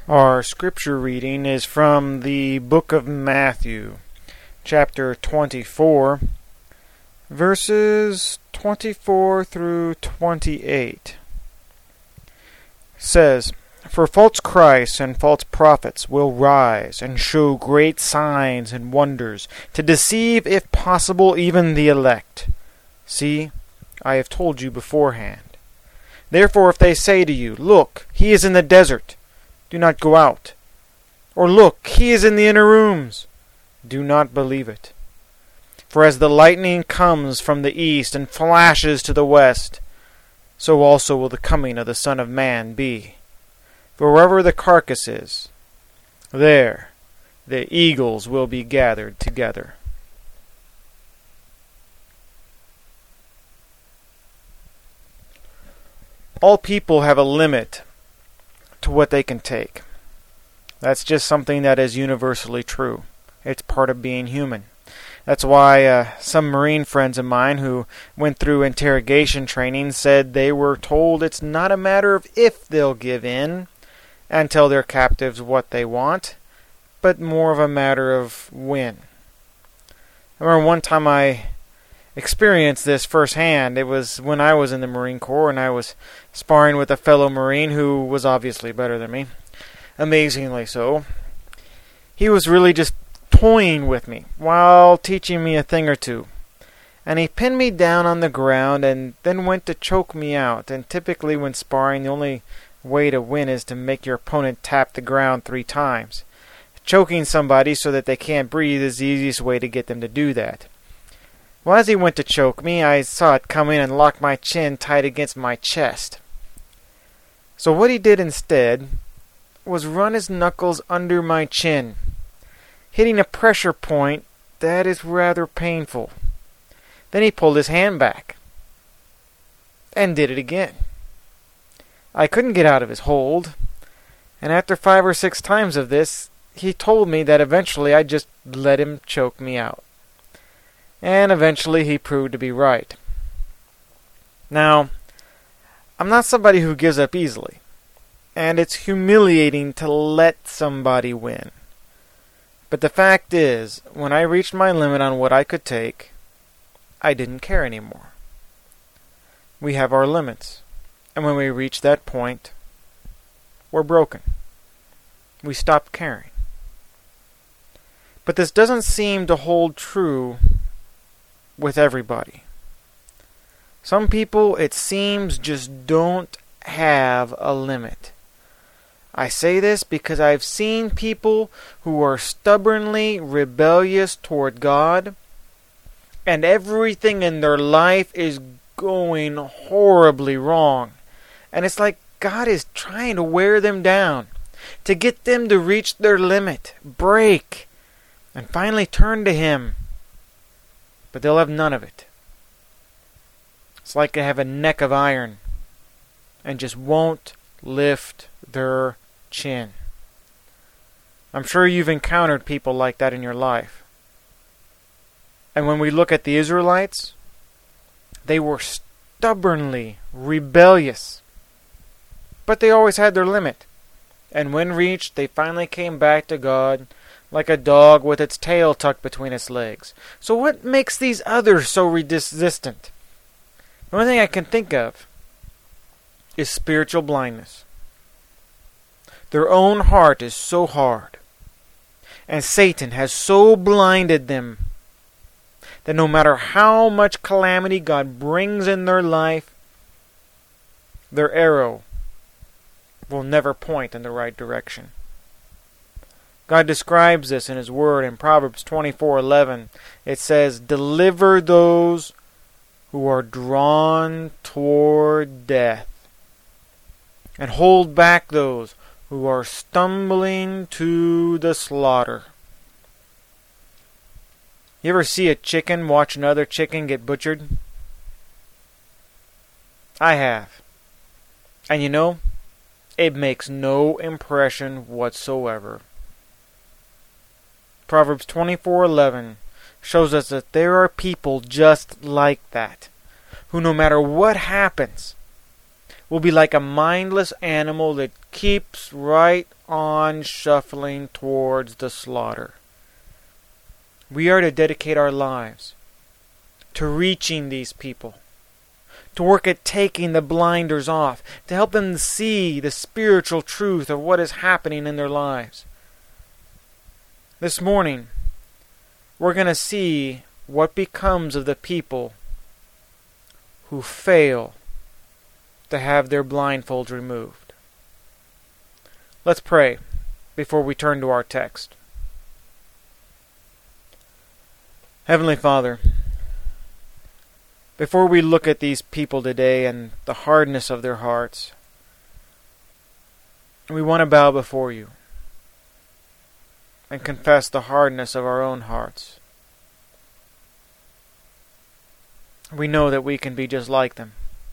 Our scripture reading is from the book of Matthew, chapter 24, verses 24 through 28. It says, "For false Christs and false prophets will rise and show great signs and wonders, to deceive, if possible, even the elect. See, I have told you beforehand. Therefore, if they say to you, 'Look, he is in the desert,' do not go out. Or, 'Look, he is in the inner rooms,' do not believe it. For as the lightning comes from the east and flashes to the west, so also will the coming of the Son of Man be. For wherever the carcass is, there the eagles will be gathered together." All people have a limit to what they can take. That's just something that is universally true. It's part of being human. That's why some Marine friends of mine who went through interrogation training said they were told it's not a matter of if they'll give in and tell their captives what they want, but more of a matter of when. I remember one time I experienced this firsthand. It was when I was in the Marine Corps and I was sparring with a fellow Marine who was obviously better than me. Amazingly so. He was really just toying with me while teaching me a thing or two. And he pinned me down on the ground and then went to choke me out. And typically when sparring, the only way to win is to make your opponent tap the ground 3 times. Choking somebody so that they can't breathe is the easiest way to get them to do that. Well, as he went to choke me, I saw it coming and locked my chin tight against my chest. So what he did instead was run his knuckles under my chin, hitting a pressure point that is rather painful. Then he pulled his hand back and did it again. I couldn't get out of his hold, and after 5 or 6 times of this, he told me that eventually I'd just let him choke me out. And eventually he proved to be right. Now, I'm not somebody who gives up easily, and it's humiliating to let somebody win. But the fact is, when I reached my limit on what I could take, I didn't care anymore. We have our limits, and when we reach that point, we're broken. We stop caring. But this doesn't seem to hold true with everybody. Some people, it seems, just don't have a limit. I say this because I've seen people who are stubbornly rebellious toward God, and everything in their life is going horribly wrong. And it's like God is trying to wear them down, to get them to reach their limit, break, and finally turn to Him. But they'll have none of it. It's like they have a neck of iron and just won't lift their chin. I'm sure you've encountered people like that in your life. And when we look at the Israelites, they were stubbornly rebellious. But they always had their limit. And when reached, they finally came back to God like a dog with its tail tucked between its legs. So what makes these others so resistant? The only thing I can think of is spiritual blindness. Their own heart is so hard, and Satan has so blinded them that no matter how much calamity God brings in their life, their arrow will never point in the right direction. God describes this in His Word in Proverbs 24:11. It says, "Deliver those who are drawn toward death, and hold back those who are stumbling to the slaughter." You ever see a chicken watch another chicken get butchered? I have. And you know, it makes no impression whatsoever. Proverbs 24:11 shows us that there are people just like that, who no matter what happens, will be like a mindless animal that keeps right on shuffling towards the slaughter. We are to dedicate our lives to reaching these people, to work at taking the blinders off, to help them see the spiritual truth of what is happening in their lives. This morning, we're going to see what becomes of the people who fail to have their blindfolds removed. Let's pray before we turn to our text. Heavenly Father, before we look at these people today and the hardness of their hearts, we want to bow before you and confess the hardness of our own hearts. We know that we can be just like them,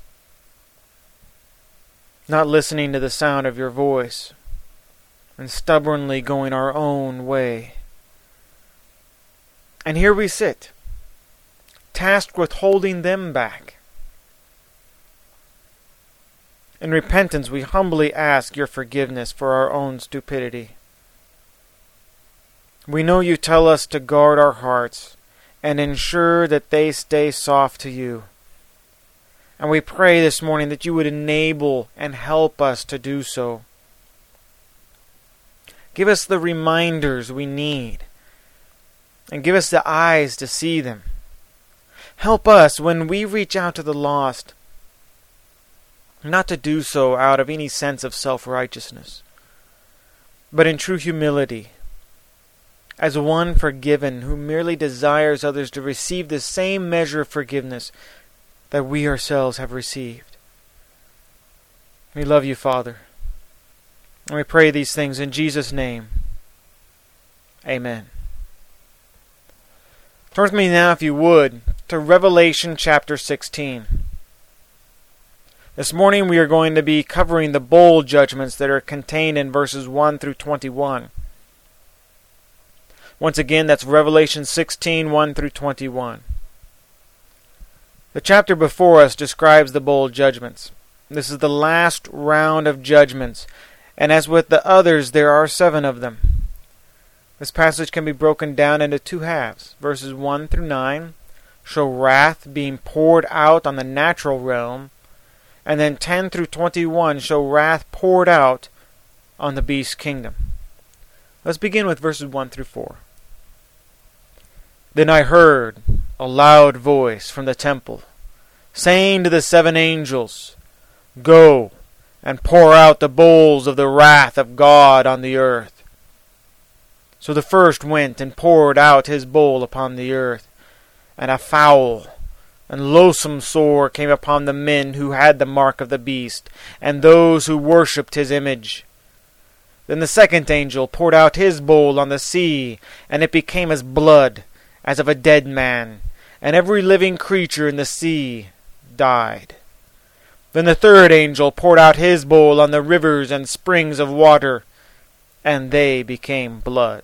not listening to the sound of your voice and stubbornly going our own way. And here we sit, tasked with holding them back. In repentance, we humbly ask your forgiveness for our own stupidity. We know you tell us to guard our hearts and ensure that they stay soft to you. And we pray this morning that you would enable and help us to do so. Give us the reminders we need, and give us the eyes to see them. Help us when we reach out to the lost, not to do so out of any sense of self-righteousness, but in true humility, as one forgiven who merely desires others to receive the same measure of forgiveness that we ourselves have received. We love you, Father, and we pray these things in Jesus' name. Amen. Turn with me now, if you would, to Revelation chapter 16. This morning we are going to be covering the bowl judgments that are contained in verses 1 through 21. Once again, that's Revelation 16, 1 through 21. The chapter before us describes the bowl judgments. This is the last round of judgments, and as with the others, there are 7 of them. This passage can be broken down into 2 halves. Verses 1 through 9 show wrath being poured out on the natural realm, and then 10 through 21 show wrath poured out on the beast's kingdom. Let's begin with verses 1 through 4. Then I heard a loud voice from the temple, saying to the 7 angels, Go and pour out the bowls of the wrath of God on the earth. So the first went and poured out his bowl upon the earth, and a foul and loathsome sore came upon the men who had the mark of the beast, and those who worshipped his image. Then the second angel poured out his bowl on the sea, and it became as blood, as of a dead man, and every living creature in the sea died. Then the third angel poured out his bowl on the rivers and springs of water, and they became blood.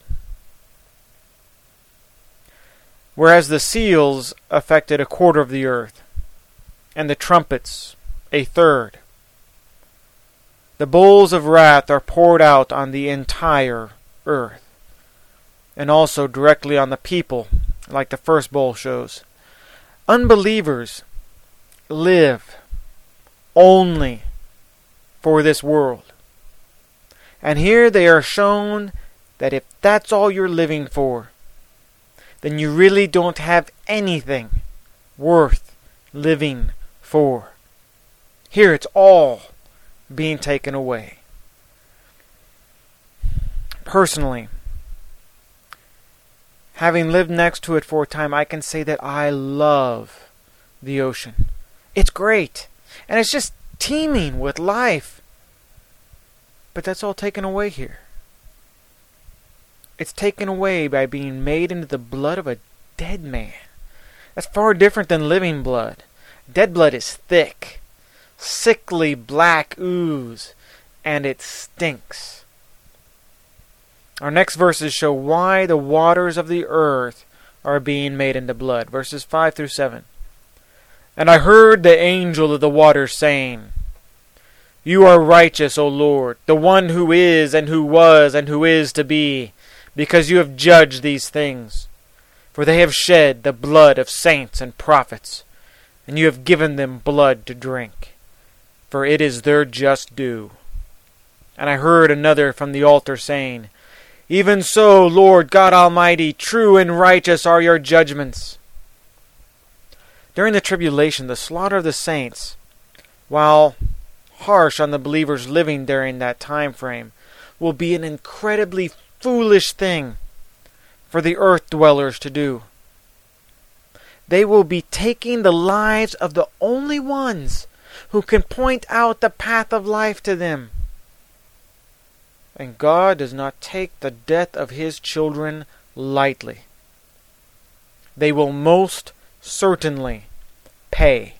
Whereas the seals affected 1/4 of the earth, and the trumpets 1/3, the bowls of wrath are poured out on the entire earth, and also directly on the people, like the first bowl shows. Unbelievers live only for this world. And here they are shown that if that's all you're living for, then you really don't have anything worth living for. Here it's all being taken away. Personally, having lived next to it for a time, I can say that I love the ocean. It's great, and it's just teeming with life. But that's all taken away here. It's taken away by being made into the blood of a dead man. That's far different than living blood. Dead blood is thick, sickly black ooze, and it stinks. Our next verses show why the waters of the earth are being made into blood. Verses 5 through 7. And I heard the angel of the waters saying, You are righteous, O Lord, the one who is and who was and who is to be, because you have judged these things. For they have shed the blood of saints and prophets, and you have given them blood to drink, for it is their just due. And I heard another from the altar saying, Even so, Lord God Almighty, true and righteous are your judgments. During the tribulation, the slaughter of the saints, while harsh on the believers living during that time frame, will be an incredibly foolish thing for the earth dwellers to do. They will be taking the lives of the only ones who can point out the path of life to them. And God does not take the death of His children lightly. They will most certainly pay.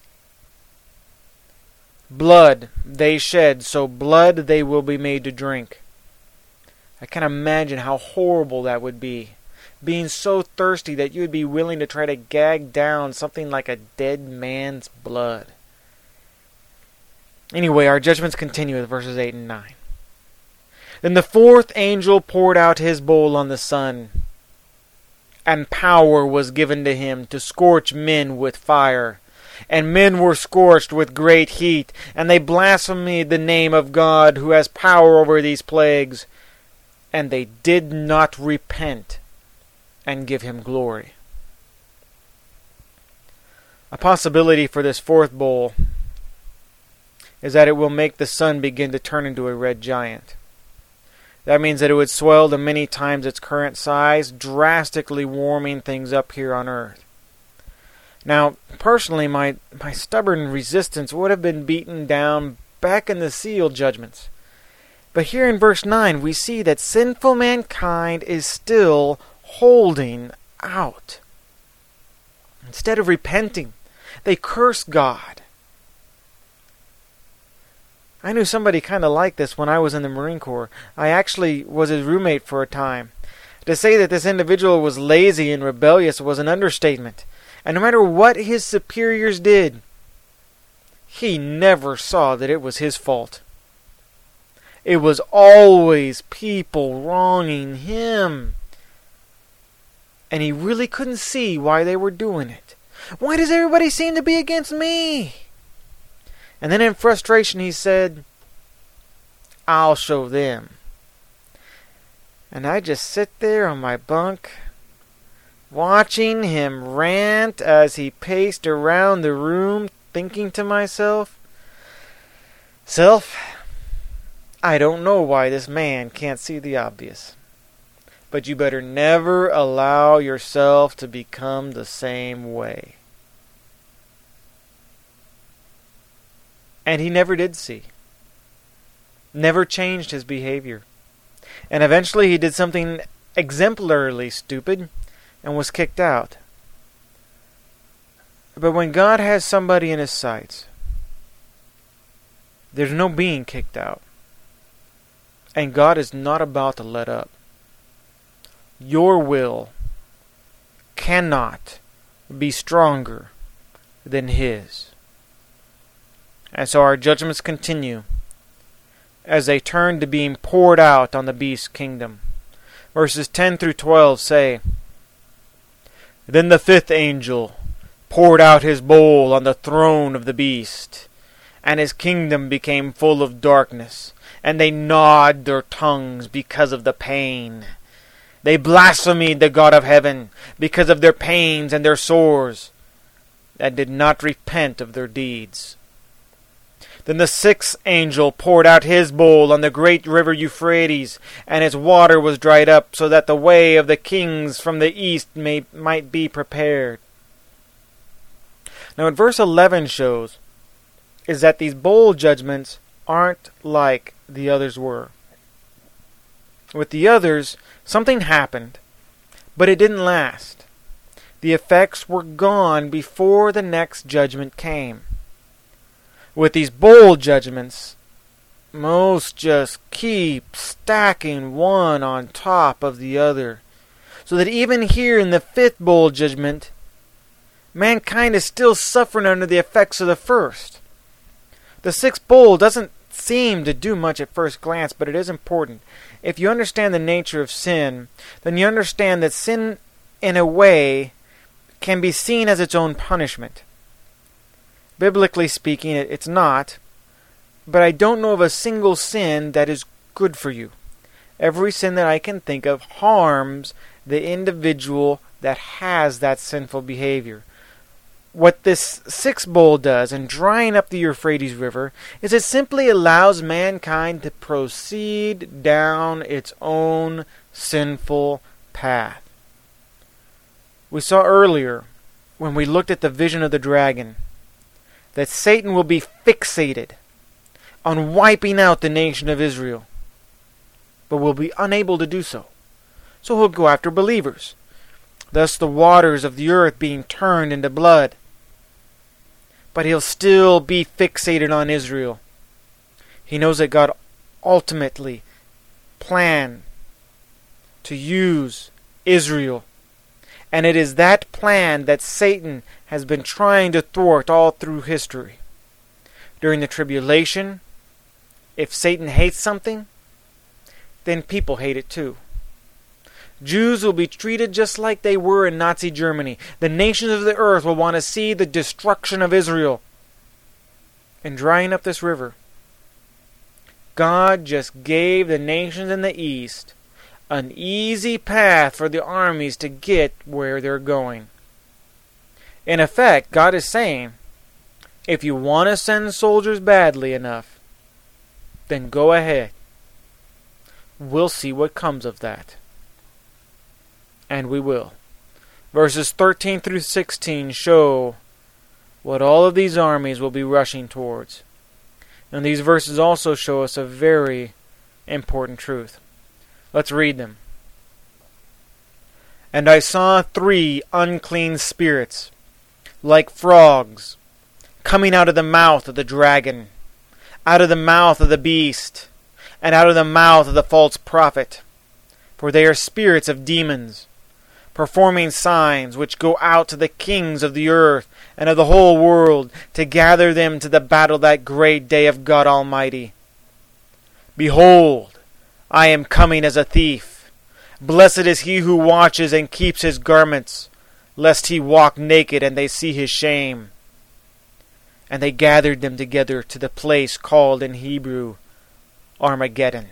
Blood they shed, so blood they will be made to drink. I can imagine how horrible that would be. Being so thirsty that you would be willing to try to gag down something like a dead man's blood. Anyway, our judgments continue with verses 8 and 9. Then the fourth angel poured out his bowl on the sun, and power was given to him to scorch men with fire. And men were scorched with great heat, and they blasphemed the name of God who has power over these plagues. And they did not repent and give Him glory. A possibility for this fourth bowl is that it will make the sun begin to turn into a red giant. That means that it would swell to many times its current size, drastically warming things up here on Earth. Now, personally, my stubborn resistance would have been beaten down back in the seal judgments. But here in verse 9, we see that sinful mankind is still holding out. Instead of repenting, they curse God. I knew somebody kind of like this when I was in the Marine Corps. I actually was his roommate for a time. To say that this individual was lazy and rebellious was an understatement. And no matter what his superiors did, he never saw that it was his fault. It was always people wronging him. And he really couldn't see why they were doing it. Why does everybody seem to be against me? And then in frustration he said, I'll show them. And I just sit there on my bunk, watching him rant as he paced around the room, thinking to myself, Self, I don't know why this man can't see the obvious. But you better never allow yourself to become the same way. And he never did see. Never changed his behavior. And eventually he did something exemplarily stupid and was kicked out. But when God has somebody in His sights, there's no being kicked out. And God is not about to let up. Your will cannot be stronger than His. And so our judgments continue as they turn to being poured out on the beast's kingdom. Verses 10 through 12 say, Then the fifth angel poured out his bowl on the throne of the beast, and his kingdom became full of darkness, and they gnawed their tongues because of the pain. They blasphemed the God of heaven because of their pains and their sores, and did not repent of their deeds. Then the sixth angel poured out his bowl on the great river Euphrates, and its water was dried up, so that the way of the kings from the east might be prepared. Now what verse 11 shows is that these bowl judgments aren't like the others were. With the others, something happened, but it didn't last. The effects were gone before the next judgment came. With these bowl judgments, most just keep stacking one on top of the other, so that even here in the fifth bowl judgment, mankind is still suffering under the effects of the first. The sixth bowl doesn't seem to do much at first glance, but it is important. If you understand the nature of sin, then you understand that sin, in a way, can be seen as its own punishment. Biblically speaking, it's not, but I don't know of a single sin that is good for you. Every sin that I can think of harms the individual that has that sinful behavior. What this sixth bowl does in drying up the Euphrates River is it simply allows mankind to proceed down its own sinful path. We saw earlier, when we looked at the vision of the dragon, that Satan will be fixated on wiping out the nation of Israel, but will be unable to do so. So he'll go after believers, thus the waters of the earth being turned into blood. But he'll still be fixated on Israel. He knows that God ultimately planned to use Israel. And it is that plan that Satan has been trying to thwart all through history. During the tribulation, if Satan hates something, then people hate it too. Jews will be treated just like they were in Nazi Germany. The nations of the earth will want to see the destruction of Israel. And drying up this river, God just gave the nations in the east an easy path for the armies to get where they're going. In effect, God is saying, if you want to send soldiers badly enough, then go ahead. We'll see what comes of that. And we will. Verses 13 through 16 show what all of these armies will be rushing towards. And these verses also show us a very important truth. Let's read them. And I saw 3 unclean spirits, like frogs, coming out of the mouth of the dragon, out of the mouth of the beast, and out of the mouth of the false prophet. For they are spirits of demons, performing signs which go out to the kings of the earth and of the whole world, to gather them to the battle that great day of God Almighty. Behold, I am coming as a thief. Blessed is he who watches and keeps his garments, lest he walk naked and they see his shame. And they gathered them together to the place called in Hebrew Armageddon.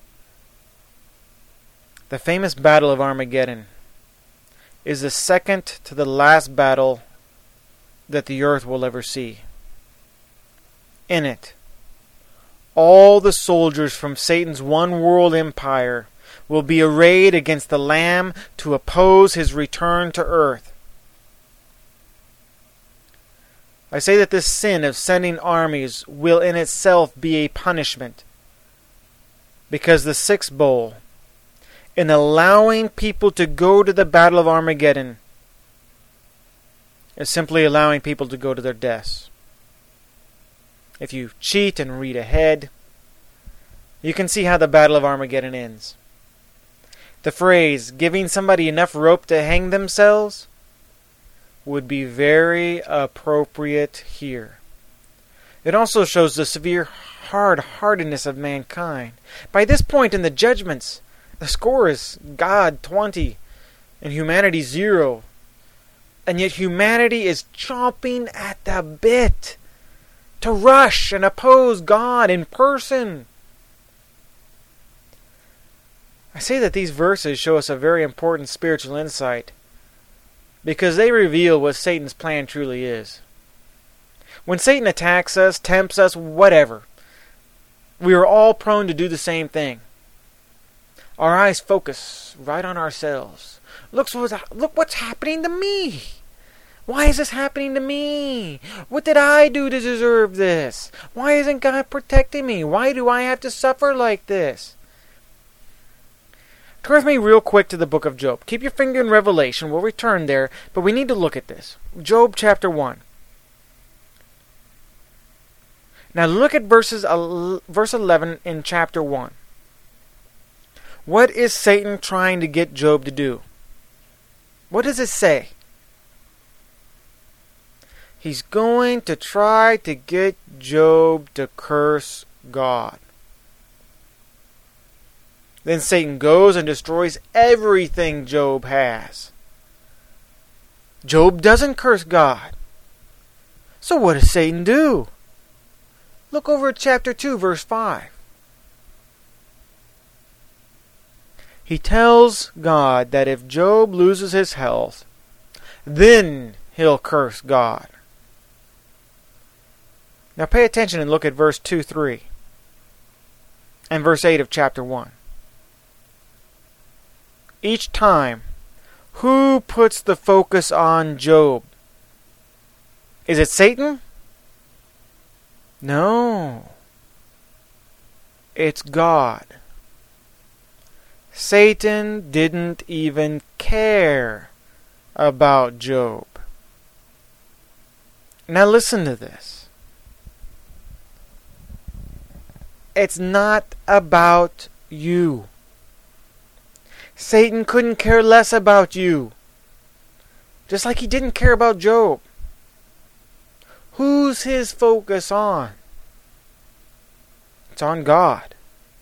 The famous Battle of Armageddon is the second to the last battle that the earth will ever see. In it, all the soldiers from Satan's one world empire will be arrayed against the Lamb to oppose his return to earth. I say that this sin of sending armies will in itself be a punishment, because the sixth bowl, in allowing people to go to the Battle of Armageddon, is simply allowing people to go to their deaths. If you cheat and read ahead, you can see how the Battle of Armageddon ends. The phrase, giving somebody enough rope to hang themselves, would be very appropriate here. It also shows the severe hard-heartedness of mankind. By this point in the judgments, the score is God 20 and humanity 0. And yet humanity is chomping at the bit to rush and oppose God in person. I say that these verses show us a very important spiritual insight, because they reveal what Satan's plan truly is. When Satan attacks us, tempts us, whatever, we are all prone to do the same thing. Our eyes focus right on ourselves. Look what's happening to me. Why is this happening to me? What did I do to deserve this? Why isn't God protecting me? Why do I have to suffer like this? Turn with me real quick to the book of Job. Keep your finger in Revelation. We'll return there, but we need to look at this. Job chapter 1. Now look at verse 11 in chapter 1. What is Satan trying to get Job to do? What does it say? He's going to try to get Job to curse God. Then Satan goes and destroys everything Job has. Job doesn't curse God. So what does Satan do? Look over at chapter 2, verse 5. He tells God that if Job loses his health, then he'll curse God. Now pay attention and look at verse 2-3 and verse 8 of chapter 1. Each time, who puts the focus on Job? Is it Satan? No. It's God. Satan didn't even care about Job. Now listen to this. It's not about you. Satan couldn't care less about you. Just like he didn't care about Job. Who's his focus on? It's on God.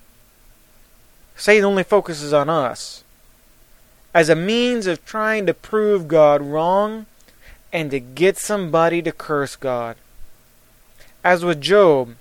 Satan only focuses on us as a means of trying to prove God wrong and to get somebody to curse God. As with Job,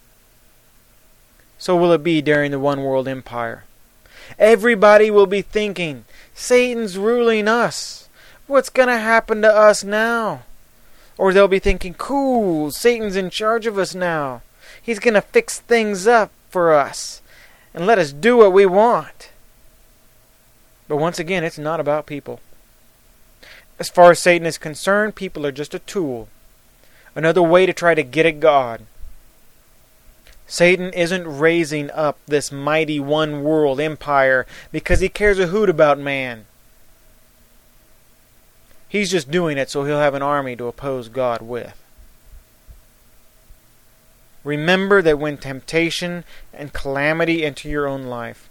so will it be during the one world empire. Everybody will be thinking, Satan's ruling us. What's going to happen to us now? Or they'll be thinking, cool, Satan's in charge of us now. He's going to fix things up for us and let us do what we want. But once again, it's not about people. As far as Satan is concerned, people are just a tool. Another way to try to get at God. Satan isn't raising up this mighty one world empire because he cares a hoot about man. He's just doing it so he'll have an army to oppose God with. Remember that when temptation and calamity enter your own life,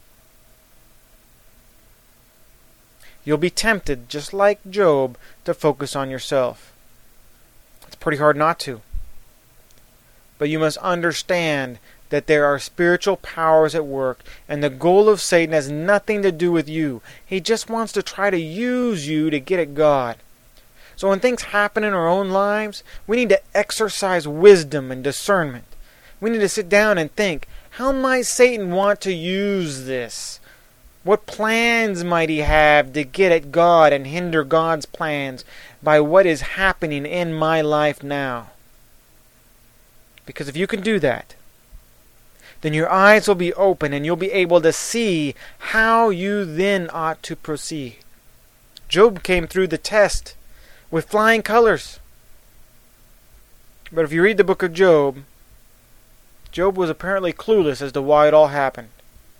you'll be tempted, just like Job, to focus on yourself. It's pretty hard not to. But you must understand that there are spiritual powers at work, and the goal of Satan has nothing to do with you. He just wants to try to use you to get at God. So when things happen in our own lives, we need to exercise wisdom and discernment. We need to sit down and think, how might Satan want to use this? What plans might he have to get at God and hinder God's plans by what is happening in my life now? Because if you can do that, then your eyes will be open and you'll be able to see how you then ought to proceed. Job came through the test with flying colors. But if you read the book of Job, Job was apparently clueless as to why it all happened.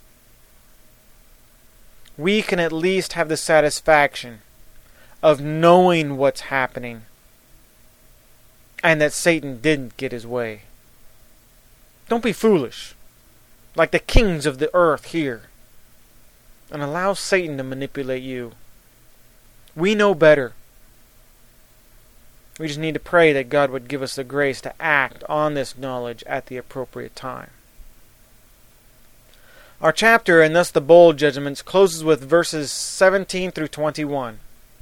We can at least have the satisfaction of knowing what's happening and that Satan didn't get his way. Don't be foolish, like the kings of the earth here, and allow Satan to manipulate you. We know better. We just need to pray that God would give us the grace to act on this knowledge at the appropriate time. Our chapter, and thus the bowl judgments, closes with verses 17 through 21.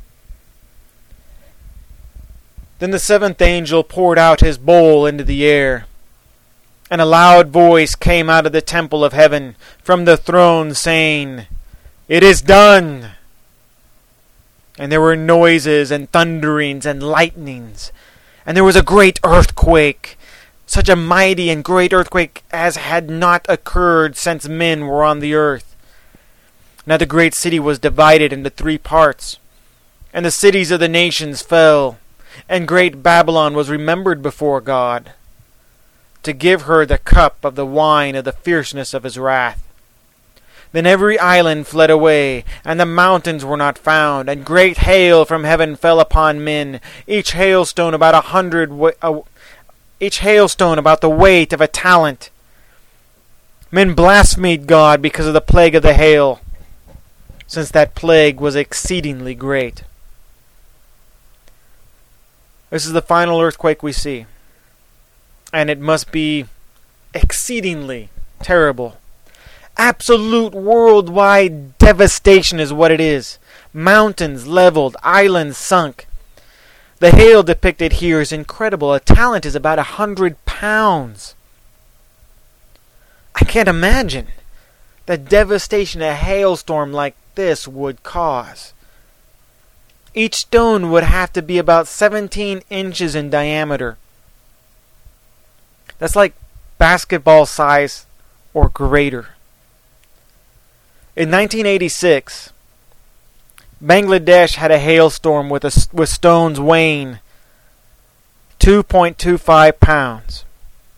Then the seventh angel poured out his bowl into the air, and a loud voice came out of the temple of heaven from the throne, saying, "It is done." And there were noises and thunderings and lightnings, and there was a great earthquake, such a mighty and great earthquake as had not occurred since men were on the earth. Now the great city was divided into 3 parts, and the cities of the nations fell, and great Babylon was remembered before God, to give her the cup of the wine of the fierceness of his wrath. Then every island fled away, and the mountains were not found, and great hail from heaven fell upon men, each hailstone about the weight of a talent. Men blasphemed God because of the plague of the hail, since that plague was exceedingly great. This is the final earthquake we see, and it must be exceedingly terrible. Absolute worldwide devastation is what it is. Mountains leveled, islands sunk. The hail depicted here is incredible. A talent is about 100 pounds. I can't imagine the devastation a hailstorm like this would cause. Each stone would have to be about 17 inches in diameter. That's like basketball size or greater. In 1986, Bangladesh had a hailstorm with stones weighing 2.25 pounds.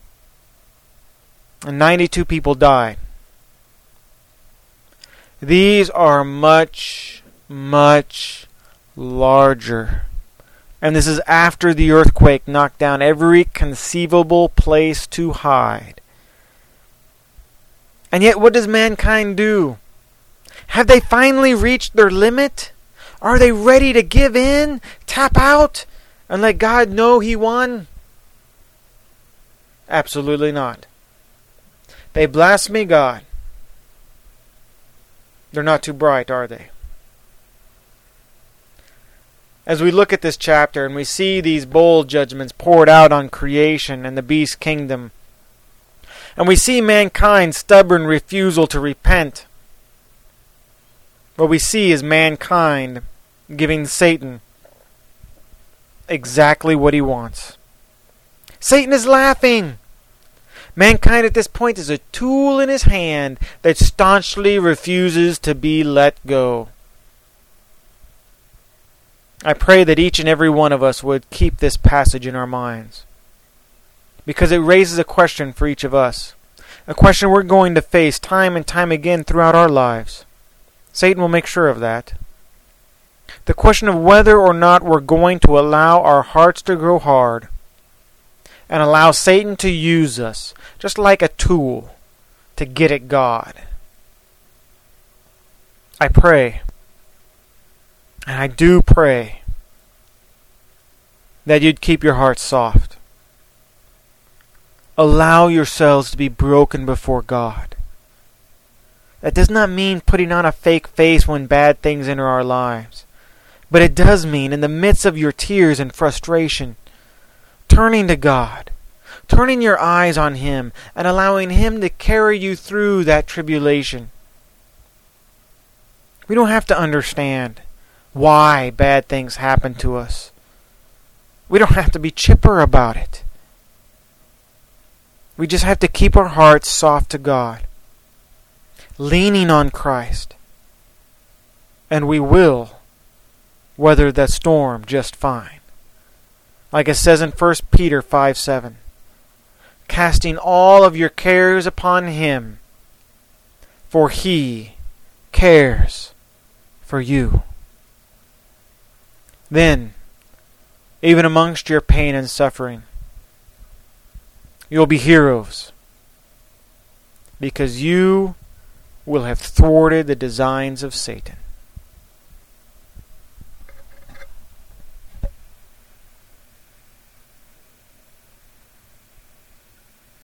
And 92 people died. These are much, much larger. And this is after the earthquake knocked down every conceivable place to hide. And yet, what does mankind do? Have they finally reached their limit? Are they ready to give in, tap out, and let God know He won? Absolutely not. They blaspheme God. They're not too bright, are they? As we look at this chapter and we see these bold judgments poured out on creation and the beast kingdom, and we see mankind's stubborn refusal to repent, what we see is mankind giving Satan exactly what he wants. Satan is laughing. Mankind at this point is a tool in his hand that staunchly refuses to be let go. I pray that each and every one of us would keep this passage in our minds, because it raises a question for each of us, a question we're going to face time and time again throughout our lives. Satan will make sure of that. The question of whether or not we're going to allow our hearts to grow hard and allow Satan to use us just like a tool to get at God. I pray, and I do pray, that you'd keep your hearts soft. Allow yourselves to be broken before God. That does not mean putting on a fake face when bad things enter our lives. But it does mean, in the midst of your tears and frustration, turning to God, turning your eyes on Him, and allowing Him to carry you through that tribulation. We don't have to understand why bad things happen to us. We don't have to be chipper about it. We just have to keep our hearts soft to God, leaning on Christ, and we will weather the storm just fine. Like it says in 1 Peter 5:7, casting all of your cares upon Him, for He cares for you. Then, even amongst your pain and suffering, you'll be heroes, because you will have thwarted the designs of Satan.